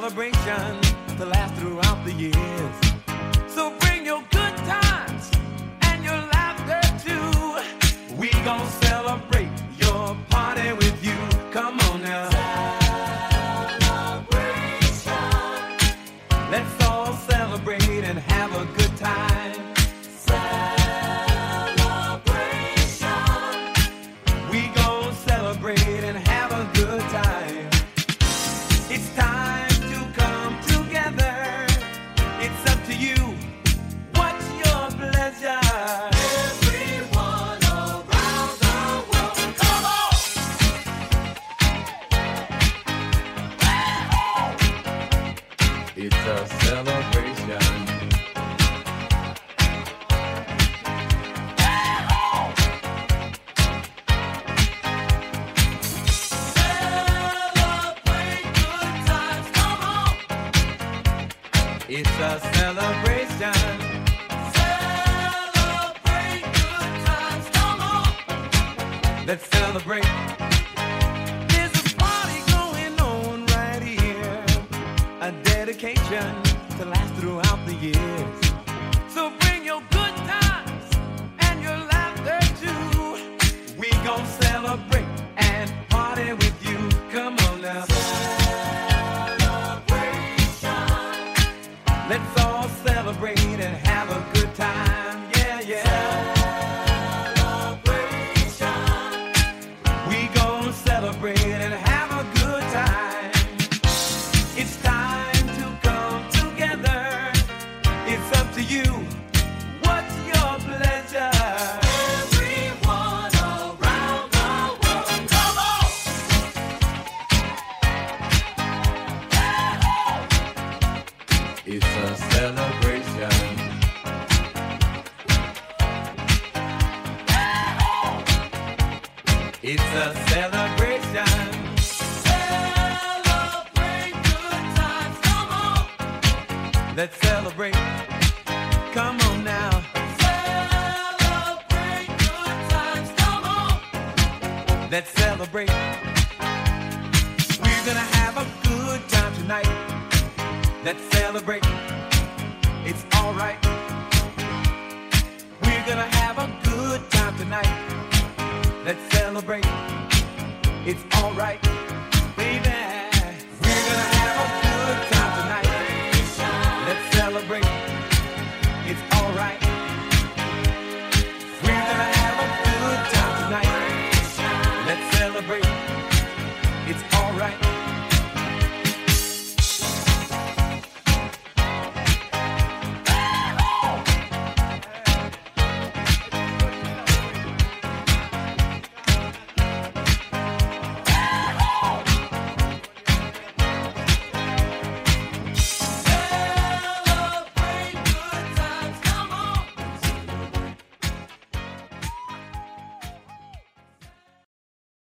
celebration to last throughout the years. So bring your good times and your laughter too. We gon' celebrate your party with you. Come on now. Celebration. Let's all celebrate and have a good time. Celebration. We gon' celebrate and have a good time. It's time to come together. It's up to you. What's your pleasure? Everyone around the world, come on! It's a celebration. Celebrate good times, come on! It's a celebration. Celebrate good times, come on! Let's celebrate. There's a party going on right here. A dedication to last throughout the years. So bring your good times and your laughter too. We gon' celebrate and party with you. Come on now. Celebration. Let's all celebrate and have a good time. Yeah, yeah. Celebration. We gon' celebrate and have a good time. It's time to come together. It's up to you. What's your pleasure? Everyone around the world, come on! It's a celebration. It's a celebration. Celebrate good times, come on! Let's celebrate. Come on now. Celebrate good times, come on! Let's celebrate. We're gonna have a good time tonight. Let's celebrate. It's alright. We're gonna have a good time tonight. Let's celebrate. It's alright, baby.